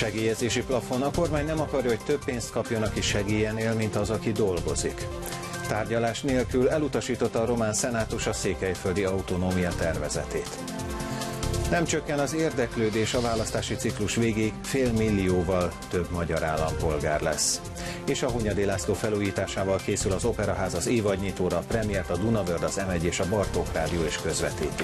Segélyezési plafon. A kormány nem akarja, hogy több pénzt kapjon, aki segélyen él, mint az, aki dolgozik. Tárgyalás nélkül elutasította a román szenátus a székelyföldi autonómia tervezetét. Nem csökken az érdeklődés, a választási ciklus végéig 500 000-val több magyar állampolgár lesz. És a Hunyadi László felújításával készül az Operaház az évadnyitóra, a premiért a Dunavörd, az M1 és a Bartók Rádió is közvetíti.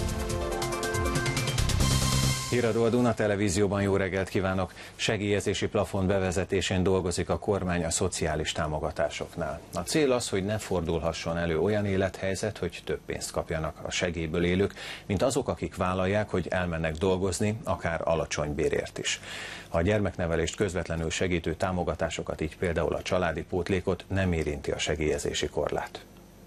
Híradó a Duna Televízióban, jó reggelt kívánok! Segélyezési plafon bevezetésén dolgozik a kormány a szociális támogatásoknál. A cél az, hogy ne fordulhasson elő olyan élethelyzet, hogy több pénzt kapjanak a segélyből élők, mint azok, akik vállalják, hogy elmennek dolgozni, akár alacsony bérért is. A gyermeknevelést közvetlenül segítő támogatásokat, így például a családi pótlékot nem érinti a segélyezési korlát.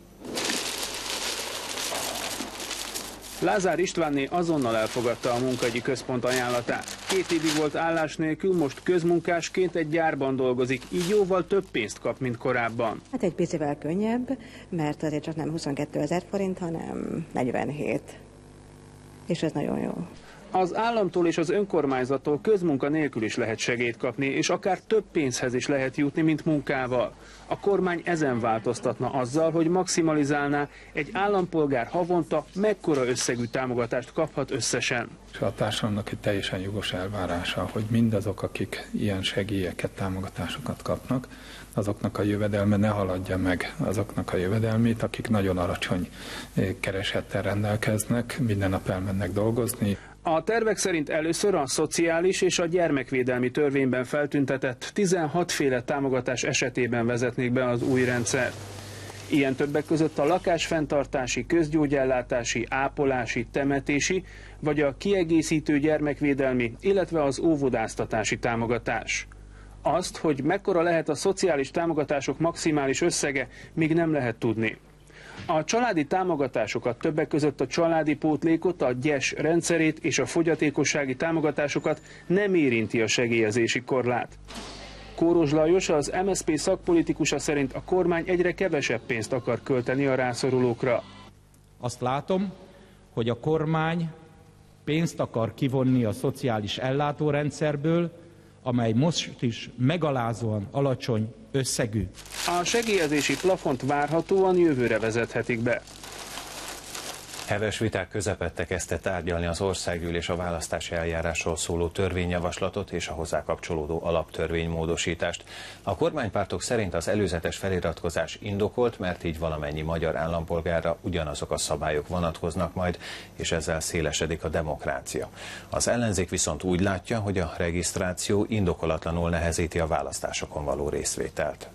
Lázár Istvánné azonnal elfogadta a munkahogyi központ ajánlatát. 2 évig volt állás nélkül, most közmunkásként egy gyárban dolgozik, így jóval több pénzt kap, mint korábban. Hát egy picivel könnyebb, mert azért csak nem 22 000 forint, hanem 47. És ez nagyon jó. Az államtól és az önkormányzattól közmunka nélkül is lehet segélyt kapni, és akár több pénzhez is lehet jutni, mint munkával. A kormány ezen változtatna azzal, hogy maximalizálná, egy állampolgár havonta mekkora összegű támogatást kaphat összesen. A társadalomnak egy teljesen jogos elvárása, hogy mindazok, akik ilyen segélyeket, támogatásokat kapnak, azoknak a jövedelme ne haladja meg azoknak a jövedelmét, akik nagyon alacsony keresettel rendelkeznek, minden nap elmennek dolgozni. A tervek szerint először a szociális és a gyermekvédelmi törvényben feltüntetett 16 féle támogatás esetében vezetnék be az új rendszert. Ilyen többek között a lakásfenntartási, közgyógyellátási, ápolási, temetési, vagy a kiegészítő gyermekvédelmi, illetve az óvodáztatási támogatás. Azt, hogy mekkora lehet a szociális támogatások maximális összege, még nem lehet tudni. A családi támogatásokat, többek között a családi pótlékot, a GYES rendszerét és a fogyatékossági támogatásokat nem érinti a segélyezési korlát. Kóros Lajos, az MSZP szakpolitikusa szerint a kormány egyre kevesebb pénzt akar költeni a rászorulókra. Azt látom, hogy a kormány pénzt akar kivonni a szociális ellátórendszerből, amely most is megalázóan alacsony összegű. A segélyezési plafont várhatóan jövőre vezethetik be. Heves viták közepette kezdte tárgyalni az országgyűlés a választási eljárásról szóló törvényjavaslatot és a hozzá kapcsolódó alaptörvénymódosítást. A kormánypártok szerint az előzetes feliratkozás indokolt, mert így valamennyi magyar állampolgárra ugyanazok a szabályok vonatkoznak majd, és ezzel szélesedik a demokrácia. Az ellenzék viszont úgy látja, hogy a regisztráció indokolatlanul nehezíti a választásokon való részvételt.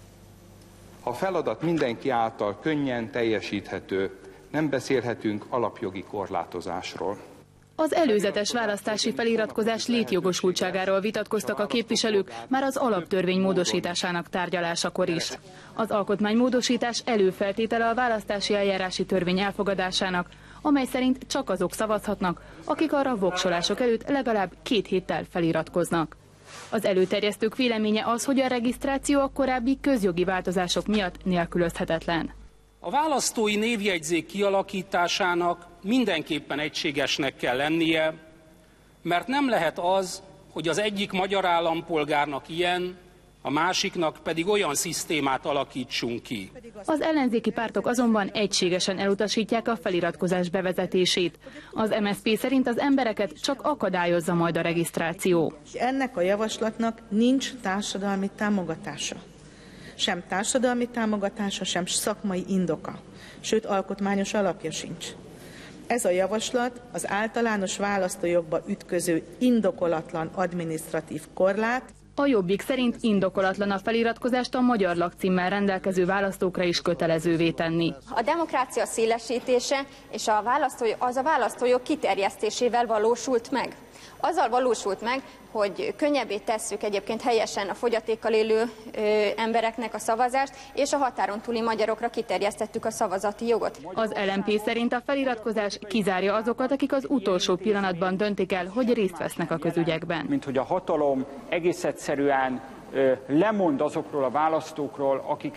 A feladat mindenki által könnyen teljesíthető, nem beszélhetünk alapjogi korlátozásról. Az előzetes választási feliratkozás létjogosultságáról vitatkoztak a képviselők már az alaptörvény módosításának tárgyalásakor is. Az alkotmánymódosítás előfeltétele a választási eljárási törvény elfogadásának, amely szerint csak azok szavazhatnak, akik arra voksolások előtt legalább 2 héttel feliratkoznak. Az előterjesztők véleménye az, hogy a regisztráció a korábbi közjogi változások miatt nélkülözhetetlen. A választói névjegyzék kialakításának mindenképpen egységesnek kell lennie, mert nem lehet az, hogy az egyik magyar állampolgárnak ilyen, a másiknak pedig olyan szisztémát alakítsunk ki. Az ellenzéki pártok azonban egységesen elutasítják a feliratkozás bevezetését. Az MSZP szerint az embereket csak akadályozza majd a regisztráció. Ennek a javaslatnak nincs társadalmi támogatása. Sem társadalmi támogatása, sem szakmai indoka, sőt alkotmányos alapja sincs. Ez a javaslat az általános választójogba ütköző indokolatlan adminisztratív korlát. A Jobbik szerint indokolatlan a feliratkozást a magyar lakcímmel rendelkező választókra is kötelezővé tenni. A demokrácia szélesítése és az a választójog kiterjesztésével valósult meg. Azzal valósult meg, hogy könnyebbé tesszük egyébként helyesen a fogyatékkal élő embereknek a szavazást, és a határon túli magyarokra kiterjesztettük a szavazati jogot. Az LMP szerint a feliratkozás kizárja azokat, akik az utolsó pillanatban döntik el, hogy részt vesznek a közügyekben. Mint hogy a hatalom egész egyszerűen lemond azokról a választókról, akik egy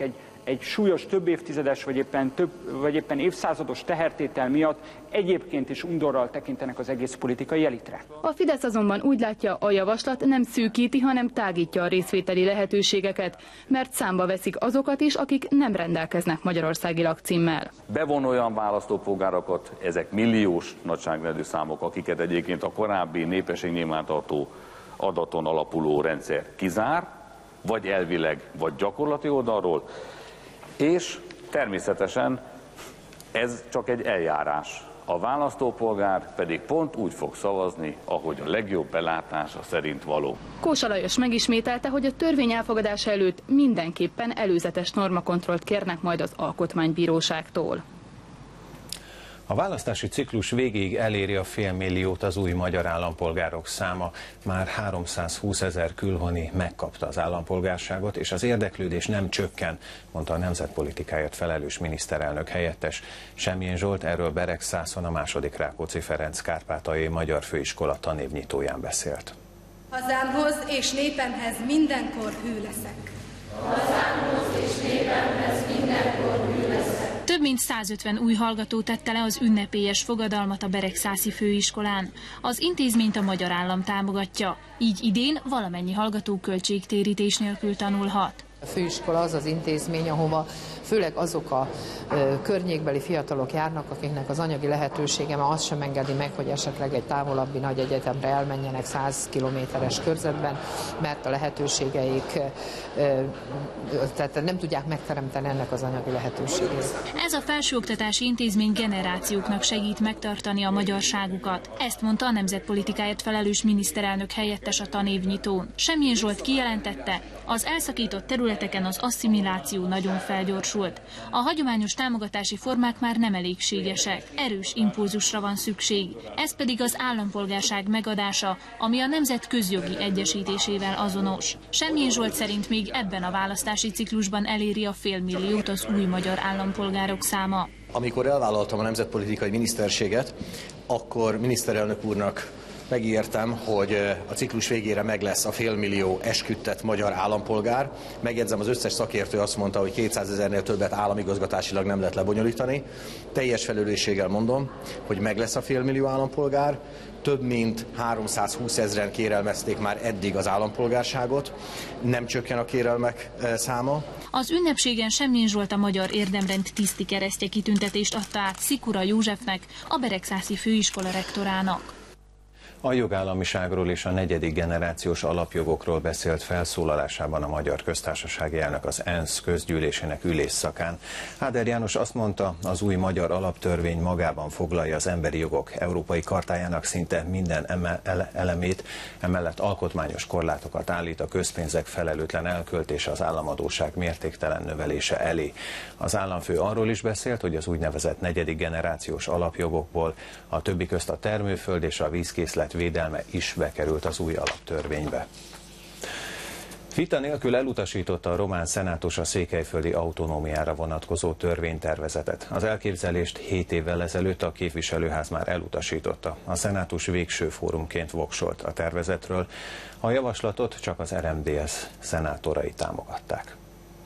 egy súlyos több évtizedes vagy éppen évszázados tehertétel miatt egyébként is undorral tekintenek az egész politikai elitre. A Fidesz azonban úgy látja, a javaslat nem szűkíti, hanem tágítja a részvételi lehetőségeket, mert számba veszik azokat is, akik nem rendelkeznek magyarországi lakcímmel. Bevon olyan választópolgárokat, ezek milliós nagyságrendű számok, akiket egyébként a korábbi népességnyilvántartó adaton alapuló rendszer kizár, vagy elvileg, vagy gyakorlati oldalról, és természetesen ez csak egy eljárás. A választópolgár pedig pont úgy fog szavazni, ahogy a legjobb belátása szerint való. Kósa Lajos megismételte, hogy a törvény elfogadása előtt mindenképpen előzetes normakontrollt kérnek majd az Alkotmánybíróságtól. A választási ciklus végéig eléri a 500 000 az új magyar állampolgárok száma. Már 320 000 külhoni megkapta az állampolgárságot, és az érdeklődés nem csökken, mondta a nemzetpolitikáért felelős miniszterelnök helyettes. Semjén Zsolt erről Beregszászon a II. Rákóczi Ferenc Kárpátaljai Magyar Főiskola tanévnyitóján beszélt. Hazámhoz és népemhez mindenkor hű leszek. Hazámhoz és népemhez mindenkor hű leszek. Több mint 150 új hallgató tette le az ünnepélyes fogadalmat a Beregszászi Főiskolán. Az intézményt a magyar állam támogatja, így idén valamennyi hallgató költségtérítés nélkül tanulhat. A főiskola az az intézmény, ahova főleg azok a környékbeli fiatalok járnak, akiknek az anyagi lehetősége már azt sem engedi meg, hogy esetleg egy távolabbi nagy egyetemre elmenjenek 100 kilométeres körzetben, mert a lehetőségeik, tehát nem tudják megteremteni ennek az anyagi lehetőségét. Ez a felsőoktatási intézmény generációknak segít megtartani a magyarságukat. Ezt mondta a nemzetpolitikáért felelős miniszterelnök helyettes a tanévnyitón. Semjén Zsolt kijelentette, az elszakított területeken az asszimiláció nagyon felgyorsult. A hagyományos támogatási formák már nem elégségesek, erős impulzusra van szükség. Ez pedig az állampolgárság megadása, ami a nemzet közjogi egyesítésével azonos. Semjén Zsolt szerint még ebben a választási ciklusban eléri a 500 000 az új magyar állampolgárok száma. Amikor elvállaltam a nemzetpolitikai miniszterséget, akkor miniszterelnök úrnak megígértem, hogy a ciklus végére meg lesz a 500 000 esküdtett magyar állampolgár. Megjegyzem, az összes szakértő azt mondta, hogy 200 000-nél többet államigazgatásilag nem lehet lebonyolítani. Teljes felelősséggel mondom, hogy meg lesz a 500 000 állampolgár. Több mint 320 000-en kérelmezték már eddig az állampolgárságot. Nem csökken a kérelmek száma. Az ünnepségen Semjén Zsolt a Magyar Érdemrend tiszti keresztje kitüntetést adta át Szikura Józsefnek, a Beregszászi Főiskola rektorának. A jogállamiságról és a 4. generációs alapjogokról beszélt felszólalásában a Magyar Köztársasági Elnök az ENSZ közgyűlésének ülésszakán. Áder János azt mondta, az új magyar alaptörvény magában foglalja az emberi jogok európai kartájának szinte minden elemét, emellett alkotmányos korlátokat állít a közpénzek felelőtlen elköltése, az államadósság mértéktelen növelése elé. Az államfő arról is beszélt, hogy az úgynevezett 4. generációs alapjogokból a többi közt a termőföld és a vízkészlet védelme is bekerült az új alaptörvénybe. Vita nélkül elutasította a román szenátus a székelyföldi autonómiára vonatkozó törvénytervezetet. Az elképzelést 7 évvel ezelőtt a képviselőház már elutasította. A szenátus végső fórumként voksolt a tervezetről. A javaslatot csak az RMDSZ szenátorai támogatták.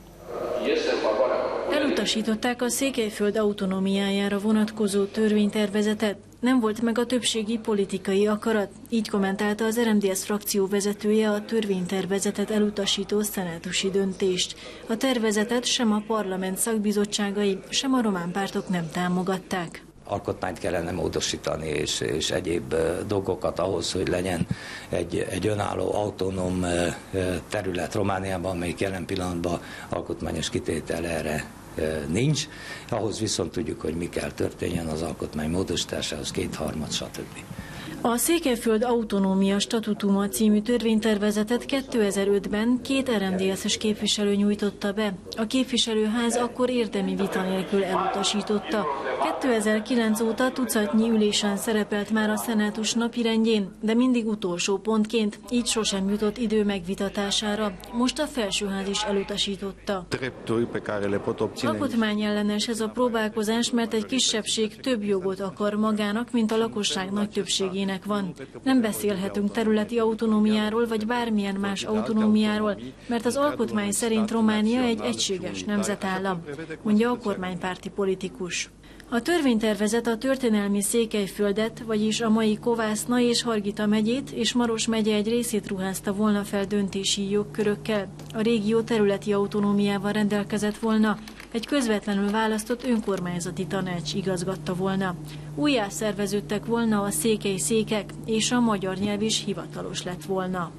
Elutasították a Székelyföld autonómiájára vonatkozó törvénytervezetet. Nem volt meg a többségi politikai akarat, így kommentálta az RMDSZ frakció vezetője a törvénytervezetet elutasító szenátusi döntést. A tervezetet sem a parlament szakbizottságai, sem a román pártok nem támogatták. Alkotmányt kellene módosítani és egyéb dolgokat ahhoz, hogy legyen egy önálló, autonóm terület Romániában, amelyik jelen pillanatban alkotmányos kitétel erre nincs. Ahhoz viszont tudjuk, hogy mi kell történjen az alkotmány módosításához, 2/3, stb. A Székelyföld autonómia statutuma című törvénytervezetet 2005-ben 2 RMDSZ-es képviselő nyújtotta be. A képviselőház akkor érdemi vita nélkül elutasította. 2009 óta tucatnyi ülésen szerepelt már a szenátus napirendjén, de mindig utolsó pontként, így sosem jutott idő megvitatására. Most a felsőház is elutasította. Alkotmányellenes ez a próbálkozás, mert egy kisebbség több jogot akar magának, mint a lakosság nagy többségének kinek van. Nem beszélhetünk területi autonómiáról vagy bármilyen más autonómiáról, mert az alkotmány szerint Románia egy egységes nemzetállam, mondja a kormánypárti politikus. A törvénytervezet a történelmi Székelyföldet, vagyis a mai Kovászna és Hargita megyét és Maros megye egy részét ruházta volna fel döntési jogkörökkel. A régió területi autonómiával rendelkezett volna, egy közvetlenül választott önkormányzati tanács igazgatta volna. Újjá szerveződtek volna a székely székek, és a magyar nyelv is hivatalos lett volna.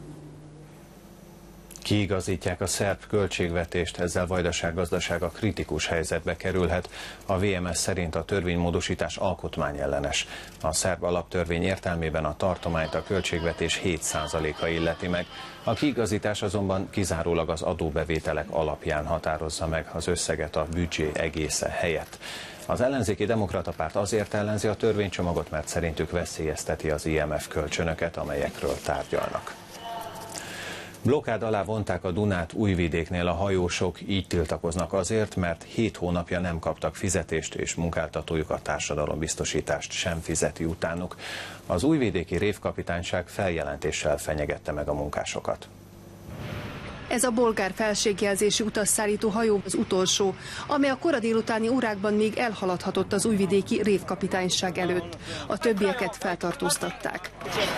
Kiigazítják a szerb költségvetést, ezzel Vajdaság gazdasága kritikus helyzetbe kerülhet. A VMS szerint a törvénymódosítás alkotmányellenes. A szerb alaptörvény értelmében a tartományt a költségvetés 7%-a illeti meg. A kiigazítás azonban kizárólag az adóbevételek alapján határozza meg az összeget a büdzsé egésze helyett. Az ellenzéki demokrata párt azért ellenzi a törvénycsomagot, mert szerintük veszélyezteti az IMF kölcsönöket, amelyekről tárgyalnak. Blokkád alá vonták a Dunát Újvidéknél a hajósok, így tiltakoznak azért, mert 7 hónapja nem kaptak fizetést, és munkáltatójuk a társadalombiztosítást sem fizeti utánuk. Az újvidéki révkapitányság feljelentéssel fenyegette meg a munkásokat. Ez a bolgár felségjelzésű utasszállító hajó az utolsó, amely a kora délutáni órákban még elhaladhatott az újvidéki révkapitányság előtt. A többieket feltartóztatták.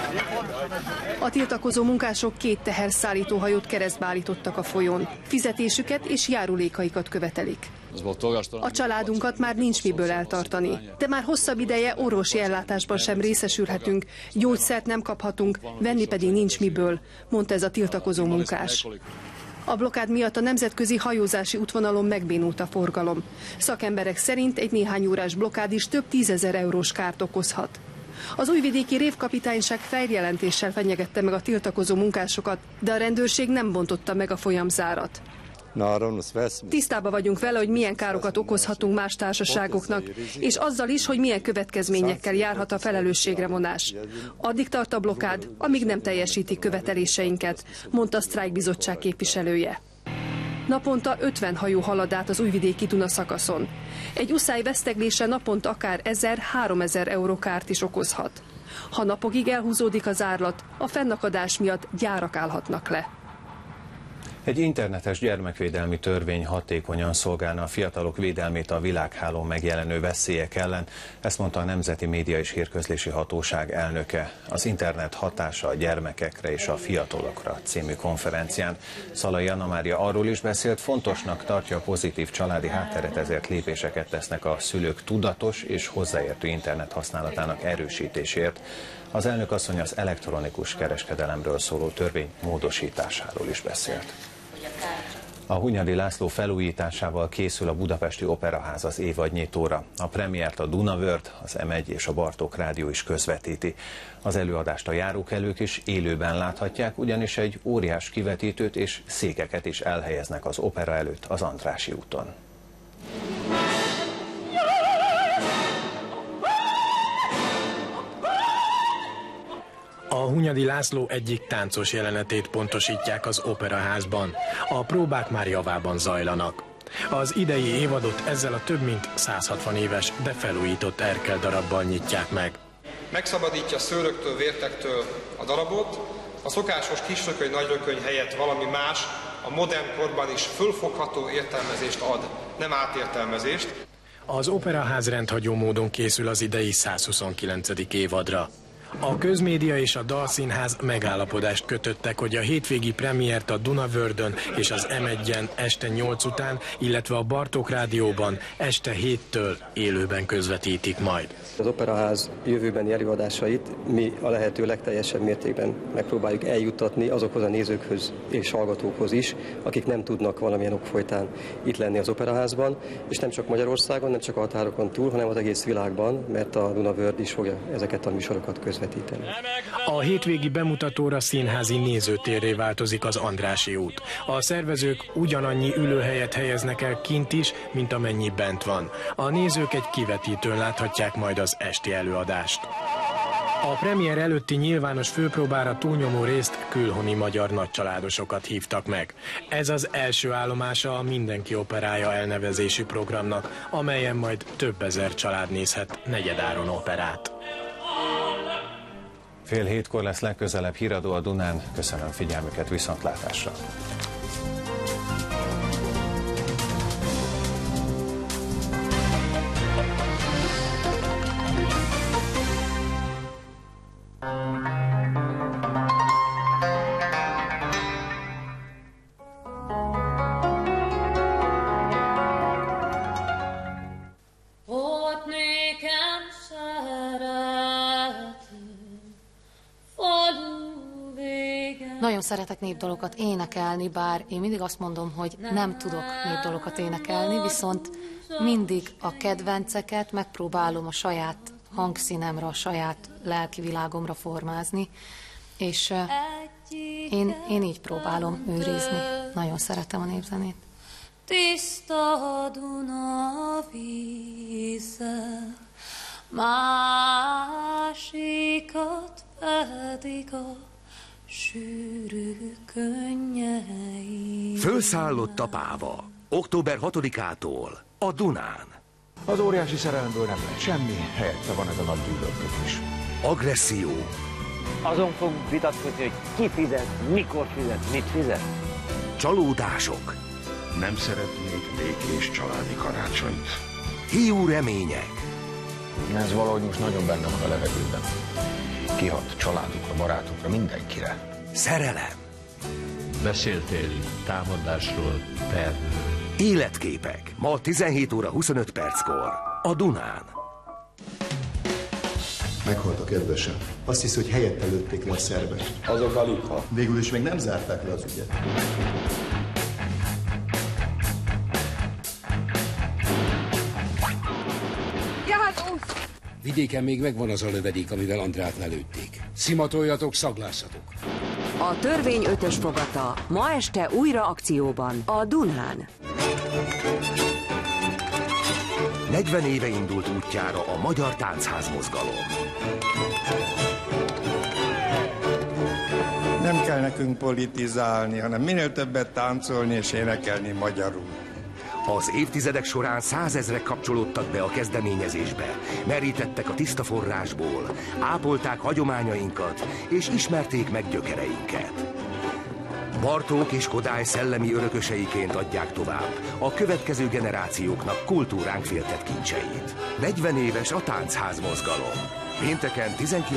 A tiltakozó munkások 2 teherszállító hajót keresztbe állítottak a folyón. Fizetésüket és járulékaikat követelik. A családunkat már nincs miből eltartani, de már hosszabb ideje orvosi ellátásban sem részesülhetünk, gyógyszert nem kaphatunk, venni pedig nincs miből, mondta ez a tiltakozó munkás. A blokkád miatt a nemzetközi hajózási útvonalon megbénult a forgalom. Szakemberek szerint egy néhány órás blokkád is több 10 000 eurós kárt okozhat. Az újvidéki révkapitányság feljelentéssel fenyegette meg a tiltakozó munkásokat, de a rendőrség nem bontotta meg a folyamzárat. Tisztában vagyunk vele, hogy milyen károkat okozhatunk más társaságoknak, és azzal is, hogy milyen következményekkel járhat a felelősségre vonás. Addig tart a blokkád, amíg nem teljesítik követeléseinket, mondta a sztrájkbizottság képviselője. Naponta 50 hajó halad át az újvidéki Duna szakaszon. Egy uszály veszteglése naponta akár 1000-3000 euró kárt is okozhat. Ha napokig elhúzódik az árlat, a fennakadás miatt gyárak állhatnak le. Egy internetes gyermekvédelmi törvény hatékonyan szolgálna a fiatalok védelmét a világhálón megjelenő veszélyek ellen, ezt mondta a Nemzeti Média és Hírközlési Hatóság elnöke az internet hatása a gyermekekre és a fiatalokra című konferencián. Szalai Anna Mária arról is beszélt, fontosnak tartja a pozitív családi hátteret, ezért lépéseket tesznek a szülők tudatos és hozzáértő internet használatának erősítésért. Az elnök asszony az elektronikus kereskedelemről szóló törvény módosításáról is beszélt. A Hunyadi László felújításával készül a Budapesti Operaház az évadnyitóra. A premiért a Dunavörd, az M1 és a Bartók Rádió is közvetíti. Az előadást a járókelők is élőben láthatják, ugyanis egy óriás kivetítőt és székeket is elhelyeznek az opera előtt az Andrássy úton. A Hunyadi László egyik táncos jelenetét pontosítják az Operaházban. A próbák már javában zajlanak. Az idei évadot ezzel a több mint 160 éves, de felújított Erkel darabbal nyitják meg. Megszabadítja szőröktől, vértektől a darabot, a szokásos kisrököny, nagyrököny helyett valami más, a modern korban is fölfogható értelmezést ad, nem átértelmezést. Az Operaház rendhagyó módon készül az idei 129. évadra. A Közmédia és a Dalszínház megállapodást kötöttek, hogy a hétvégi premiért a Dunavördön és az M1-en este 8 után, illetve a Bartók Rádióban este 7-től élőben közvetítik majd. Az Operaház jövőbeni előadásait mi a lehető legteljesebb mértékben megpróbáljuk eljuttatni azokhoz a nézőkhöz és hallgatókhoz is, akik nem tudnak valamilyen ok folytán itt lenni az Operaházban, és nem csak Magyarországon, nem csak a határokon túl, hanem az egész világban, mert a Dunavörd is fogja ezeket a műsorokat közvetíteni. A hétvégi bemutatóra színházi nézőtérré változik az Andrássy út. A szervezők ugyanannyi ülőhelyet helyeznek el kint is, mint amennyi bent van. A nézők egy kivetítőn láthatják majd az esti előadást. A premier előtti nyilvános főpróbára túlnyomó részt külhoni magyar nagycsaládosokat hívtak meg. Ez az első állomása a Mindenki operája elnevezésű programnak, amelyen majd több ezer család nézhet negyedáron operát. 6:30 lesz legközelebb híradó a Dunán. Köszönöm figyelmüket, viszontlátásra! Nagyon szeretek népdalokat énekelni, bár én mindig azt mondom, hogy nem tudok népdalokat énekelni, viszont mindig a kedvenceket megpróbálom a saját hangszínemre, a saját lelkivilágomra formázni, és én így próbálom őrizni. Nagyon szeretem a népzenét. Tiszta Duna vízzel, másikat pedig a sűrű könnyei. Fölszállott a páva, október 6-ától a Dunán. Az óriási szerelemből nem lett semmi, helyette van ez a nagy gyűlölködés. Agresszió. Azon fogunk vitatkozni, hogy ki fizet, mikor fizet, mit fizet. Csalódások. Nem szeretnék békés családi karácsonyt. Hiú remények. Ez valahogy most nagyon benne van a levegőben. Kihat családukra, barátukra, mindenkire. Szerelem. Beszéltél támadásról, tervről. Életképek. Ma 17:25 a Dunán. Meghalt a kedvesem. Azt hiszi, hogy helyette lőtték le a szervet. Azok alig ha. Végül is még nem zárták le az ügyet. Vidéken még megvan az a lövedék, amivel Andrát lelőtték. Szimatoljatok, szaglászatok. A törvény 5-ös fogata ma este újra akcióban a Dunán. 40 éve indult útjára a magyar táncház mozgalom. Nem kell nekünk politizálni, hanem minél többet táncolni és énekelni magyarul. Az évtizedek során 100 000-ek kapcsolódtak be a kezdeményezésbe, merítettek a tiszta forrásból, ápolták hagyományainkat és ismerték meg gyökereinket. Bartók és Kodály szellemi örököseiként adják tovább a következő generációknak kultúránk féltett kincseit. 40 éves a táncház mozgalom. Pénteken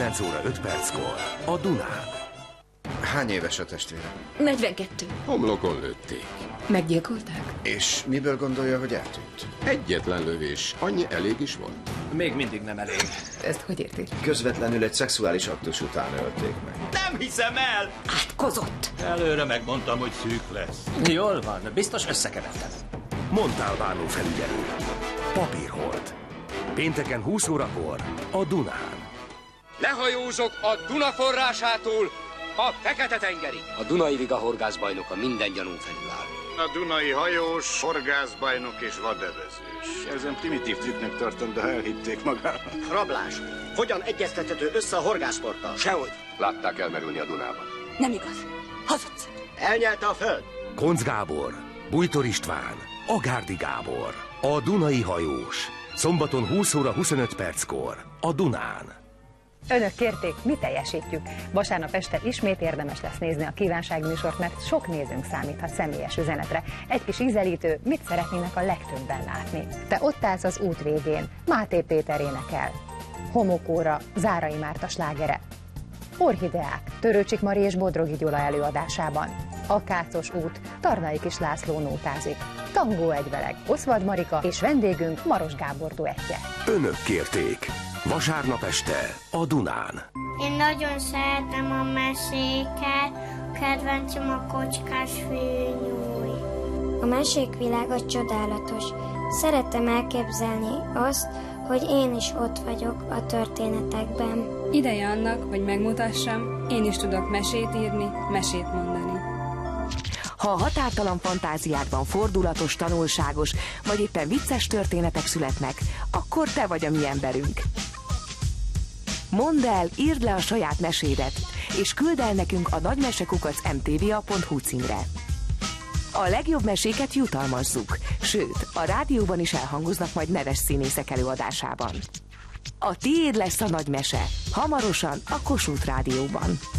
19:05 a Dunán. Hány éves a testvére? 42. Homlokon lőtték. Meggyilkolták? És miből gondolja, hogy eltűnt? Egyetlen lövés. Annyi elég is volt. Még mindig nem elég. Ezt hogy érti? Közvetlenül egy szexuális aktus után ölték meg. Nem hiszem el! Átkozott! Előre megmondtam, hogy szűk lesz. Jól van, biztos összekevertem. Montálbánó felügyelő. Papírholt. Pénteken 20:00 a Dunán. Lehajózok a Duna forrásától a Fekete-tengerig. A Dunai Liga horgászbajnoka minden gyanún felül áll. A Dunai hajós, horgászbajnok és vadevezős. Ezen primitív trükknek tartom, de elhitték magának. Rablás. Hogyan egyeztethető össze a horgászsporttal? Sehogy. Látták elmerülni a Dunában. Nem igaz. Hazudsz. Elnyelte a föld. Koncz Gábor, Bújtor István, Agárdi Gábor. A Dunai hajós. Szombaton 20:25 a Dunán. Önök kérték, mi teljesítjük. Vasárnap este ismét érdemes lesz nézni a kívánságműsort, mert sok nézőnk számíthat személyes üzenetre. Egy kis ízelítő, mit szeretnének a legtöbben látni. Te ott állsz az út végén, Máté Péter énekel. Homokóra, Zárai Márta slágere. Orhideák, Törőcsik Mari és Bodrogi Gyula előadásában. A Kácos út, Tarnai Kis László nótázik. Tangó egyveleg, Oszvald Marika és vendégünk Maros Gábor duettje. Önök kérték. Vasárnap este a Dunán. Én nagyon szeretem a meséket, kedvencem a Kocskás főnyúj. A mesék világa csodálatos. Szeretem elképzelni azt, hogy én is ott vagyok a történetekben. Ideje annak, hogy megmutassam, én is tudok mesét írni, mesét mondani. Ha a határtalan fantáziádban fordulatos, tanulságos, vagy éppen vicces történetek születnek, akkor te vagy a mi emberünk. Mondd el, írd le a saját mesédet, és küld el nekünk a nagymesekukac.mtva.hu címre. A legjobb meséket jutalmazzuk, sőt, a rádióban is elhangoznak majd neves színészek előadásában. A tiéd lesz a nagy mese. Hamarosan a Kossuth Rádióban.